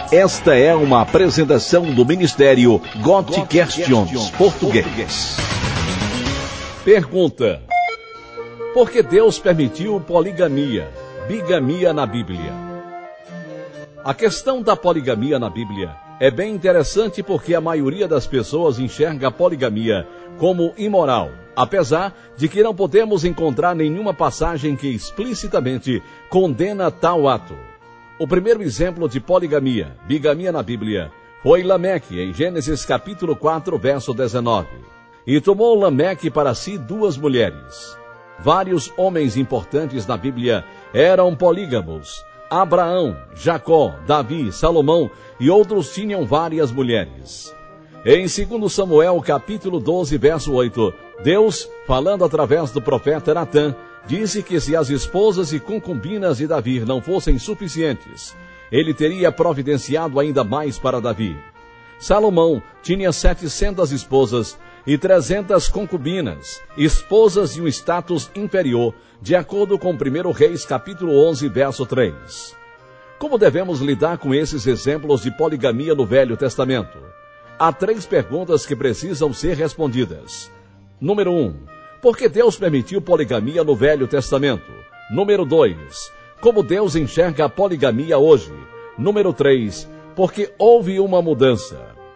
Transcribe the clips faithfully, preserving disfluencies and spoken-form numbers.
Esta é uma apresentação do Ministério God Questions Português. Pergunta: por que Deus permitiu poligamia, bigamia na Bíblia? A questão da poligamia na Bíblia é bem interessante porque a maioria das pessoas enxerga a poligamia como imoral, apesar de que não podemos encontrar nenhuma passagem que explicitamente condena tal ato. O primeiro exemplo de poligamia, bigamia na Bíblia, foi Lameque, em Gênesis capítulo quatro, verso dezenove. E tomou Lameque para si duas mulheres. Vários homens importantes na Bíblia eram polígamos. Abraão, Jacó, Davi, Salomão e outros tinham várias mulheres. Em segundo Samuel capítulo doze, verso oito, Deus, falando através do profeta Natã, disse que se as esposas e concubinas de Davi não fossem suficientes, ele teria providenciado ainda mais para Davi. Salomão tinha setecentas esposas e trezentas concubinas, esposas de um status inferior, de acordo com primeiro Reis capítulo onze, verso três. Como devemos lidar com esses exemplos de poligamia no Velho Testamento? Há três perguntas que precisam ser respondidas. Número um. Por que Deus permitiu poligamia no Velho Testamento? Número dois. Como Deus enxerga a poligamia hoje? Número três. Porque houve uma mudança.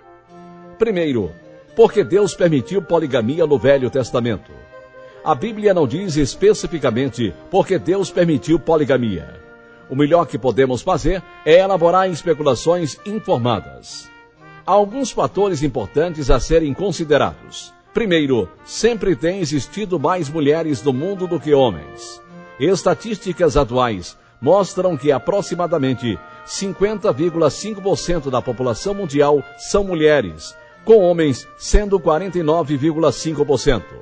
Primeiro, por que Deus permitiu poligamia no Velho Testamento? A Bíblia não diz especificamente por que Deus permitiu poligamia. O melhor que podemos fazer é elaborar especulações informadas. Há alguns fatores importantes a serem considerados. Primeiro, sempre tem existido mais mulheres no mundo do que homens. Estatísticas atuais mostram que aproximadamente cinquenta vírgula cinco por cento da população mundial são mulheres, com homens sendo quarenta e nove vírgula cinco por cento.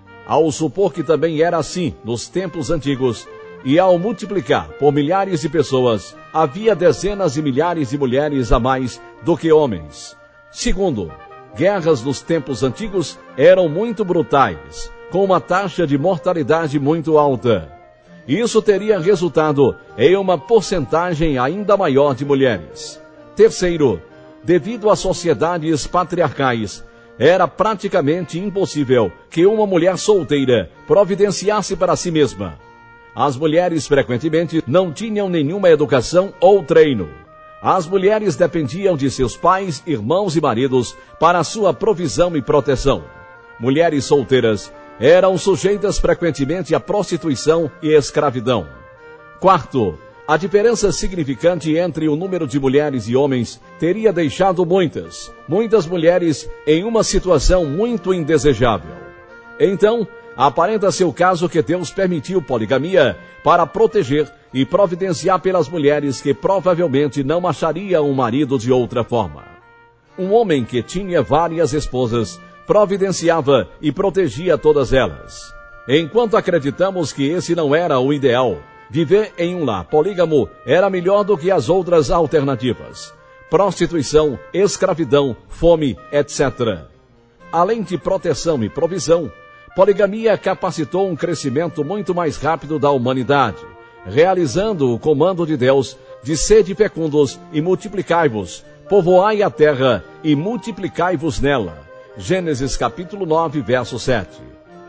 Ao supor que também era assim nos tempos antigos, e ao multiplicar por milhares de pessoas, havia dezenas de milhares de mulheres a mais do que homens. Segundo, guerras nos tempos antigos eram muito brutais, com uma taxa de mortalidade muito alta. Isso teria resultado em uma porcentagem ainda maior de mulheres. Terceiro, devido a sociedades patriarcais, era praticamente impossível que uma mulher solteira providenciasse para si mesma. As mulheres frequentemente não tinham nenhuma educação ou treino. As mulheres dependiam de seus pais, irmãos e maridos para sua provisão e proteção. Mulheres solteiras eram sujeitas frequentemente à prostituição e escravidão. Quarto, a diferença significante entre o número de mulheres e homens teria deixado muitas, muitas mulheres em uma situação muito indesejável. Então, aparenta ser o caso que Deus permitiu poligamia para proteger e providenciar pelas mulheres que provavelmente não achariam um marido de outra forma. Um homem que tinha várias esposas providenciava e protegia todas elas. Enquanto acreditamos que esse não era o ideal, viver em um lar polígamo era melhor do que as outras alternativas: prostituição, escravidão, fome, etcétera. Além de proteção e provisão, poligamia capacitou um crescimento muito mais rápido da humanidade, realizando o comando de Deus de sede fecundos e multiplicai-vos, povoai a terra e multiplicai-vos nela. Gênesis capítulo nove, verso sete.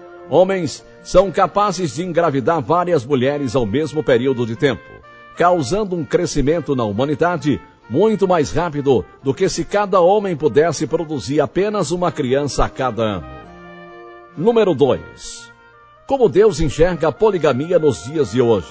Homens são capazes de engravidar várias mulheres ao mesmo período de tempo, causando um crescimento na humanidade muito mais rápido do que se cada homem pudesse produzir apenas uma criança a cada ano. Número dois. Como Deus enxerga a poligamia nos dias de hoje?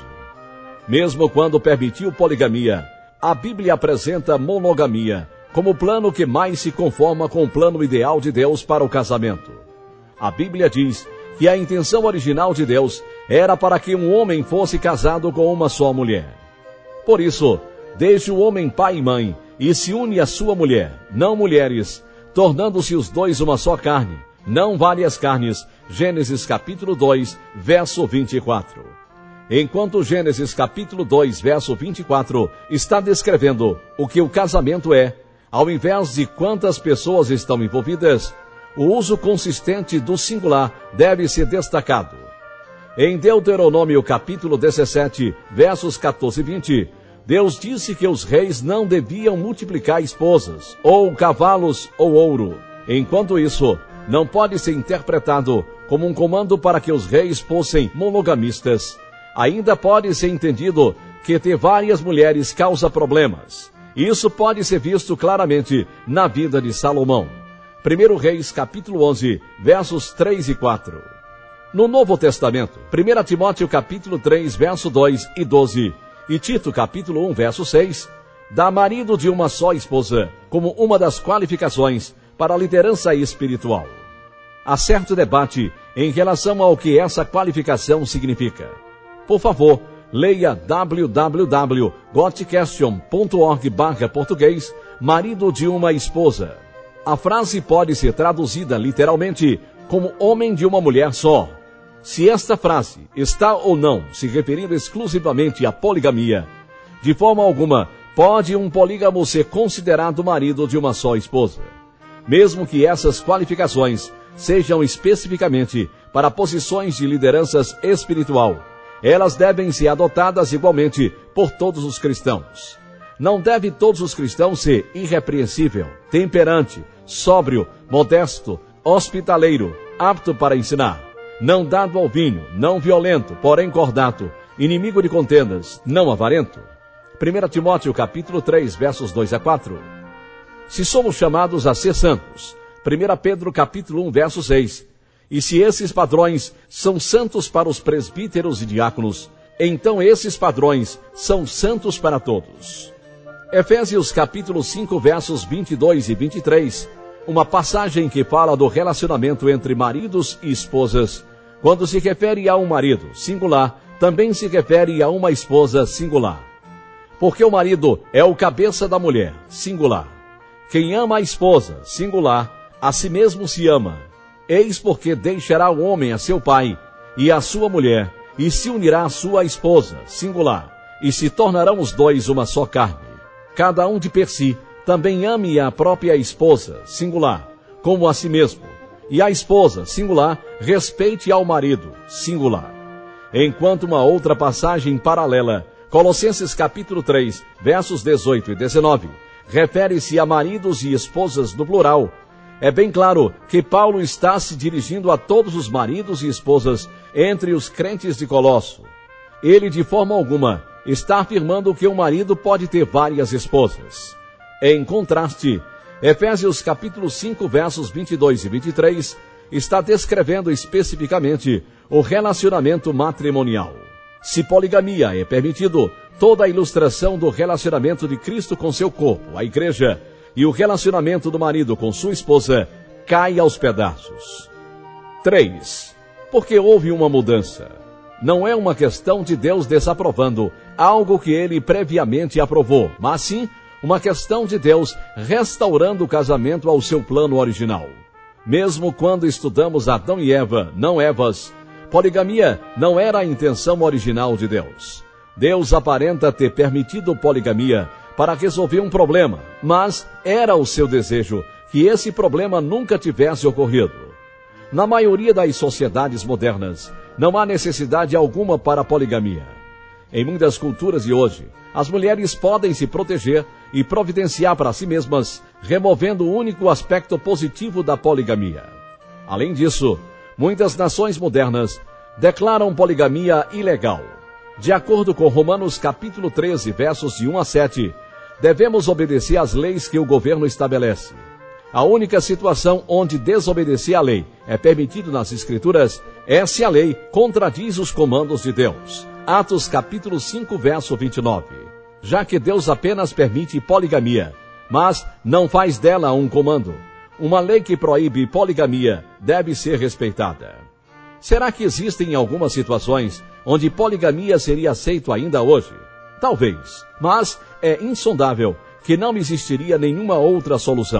Mesmo quando permitiu poligamia, a Bíblia apresenta monogamia como o plano que mais se conforma com o plano ideal de Deus para o casamento. A Bíblia diz que a intenção original de Deus era para que um homem fosse casado com uma só mulher. Por isso, deixe o homem pai e mãe e se une à sua mulher, não mulheres, tornando-se os dois uma só carne, não várias carnes. Gênesis capítulo dois, verso vinte e quatro. Enquanto Gênesis capítulo dois, verso vinte e quatro está descrevendo o que o casamento é, ao invés de quantas pessoas estão envolvidas, o uso consistente do singular deve ser destacado. Em Deuteronômio capítulo dezessete, versos quatorze e vinte, Deus disse que os reis não deviam multiplicar esposas, ou cavalos, ou ouro. Enquanto isso, não pode ser interpretado como um comando para que os reis fossem monogamistas. Ainda pode ser entendido que ter várias mulheres causa problemas. Isso pode ser visto claramente na vida de Salomão. primeiro Reis, capítulo onze, versos três e quatro. No Novo Testamento, primeiro Timóteo, capítulo três, verso dois e doze, e Tito, capítulo um, verso seis, dá marido de uma só esposa como uma das qualificações para a liderança espiritual. Há certo debate em relação ao que essa qualificação significa. Por favor, leia w w w ponto gotquestion ponto org barra português, marido de uma esposa. A frase pode ser traduzida literalmente como homem de uma mulher só. Se esta frase está ou não se referindo exclusivamente à poligamia, de forma alguma pode um polígamo ser considerado marido de uma só esposa, mesmo que essas qualificações sejam especificamente para posições de lideranças espiritual. Elas devem ser adotadas igualmente por todos os cristãos. Não deve todos os cristãos ser irrepreensível, temperante, sóbrio, modesto, hospitaleiro, apto para ensinar, não dado ao vinho, não violento, porém cordato, inimigo de contendas, não avarento. primeiro Timóteo, capítulo três, versos dois a quatro. Se somos chamados a ser santos, primeiro Pedro, capítulo um, verso seis. E se esses padrões são santos para os presbíteros e diáconos, então esses padrões são santos para todos. Efésios, capítulo cinco, versos vinte e dois e vinte e três. Uma passagem que fala do relacionamento entre maridos e esposas. Quando se refere a um marido singular, também se refere a uma esposa singular. Porque o marido é o cabeça da mulher, singular. Quem ama a esposa, singular, a si mesmo se ama. Eis porque deixará o homem a seu pai e a sua mulher, e se unirá à sua esposa, singular, e se tornarão os dois uma só carne. Cada um de per si também ame a própria esposa, singular, como a si mesmo, e a esposa, singular, respeite ao marido, singular. Enquanto uma outra passagem paralela, Colossenses capítulo três, versos dezoito e dezenove, refere-se a maridos e esposas no plural. É bem claro que Paulo está se dirigindo a todos os maridos e esposas entre os crentes de Colosso. Ele, de forma alguma, está afirmando que um marido pode ter várias esposas. Em contraste, Efésios capítulo cinco, versos vinte e dois e vinte e três, está descrevendo especificamente o relacionamento matrimonial. Se poligamia é permitido, toda a ilustração do relacionamento de Cristo com seu corpo, a igreja, e o relacionamento do marido com sua esposa cai aos pedaços. três. Porque houve uma mudança. Não é uma questão de Deus desaprovando algo que ele previamente aprovou, mas sim uma questão de Deus restaurando o casamento ao seu plano original. Mesmo quando estudamos Adão e Eva, não Evas, poligamia não era a intenção original de Deus. Deus aparenta ter permitido poligamia para resolver um problema, mas era o seu desejo que esse problema nunca tivesse ocorrido. Na maioria das sociedades modernas, não há necessidade alguma para a poligamia. Em muitas culturas de hoje, as mulheres podem se proteger e providenciar para si mesmas, removendo o único aspecto positivo da poligamia. Além disso, muitas nações modernas declaram poligamia ilegal. De acordo com Romanos capítulo treze, versos de um a sete, devemos obedecer às leis que o governo estabelece. A única situação onde desobedecer à lei é permitido nas Escrituras é se a lei contradiz os comandos de Deus. Atos capítulo cinco, verso vinte e nove. Já que Deus apenas permite poligamia, mas não faz dela um comando, uma lei que proíbe poligamia deve ser respeitada. Será que existem algumas situações onde poligamia seria aceito ainda hoje? Talvez, mas é insondável que não existiria nenhuma outra solução.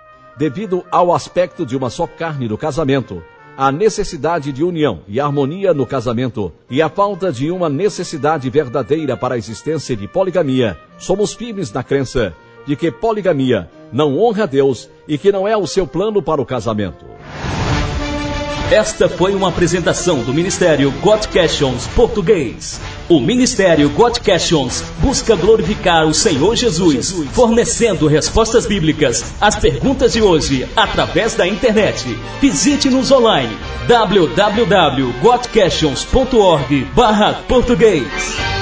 Devido ao aspecto de uma só carne no casamento, a necessidade de união e harmonia no casamento e a falta de uma necessidade verdadeira para a existência de poligamia, somos firmes na crença de que poligamia não honra a Deus e que não é o seu plano para o casamento. Esta foi uma apresentação do Ministério God Questions Português. O Ministério God Questions busca glorificar o Senhor Jesus, fornecendo respostas bíblicas às perguntas de hoje através da internet. Visite-nos online w w w ponto god questions ponto org barra português.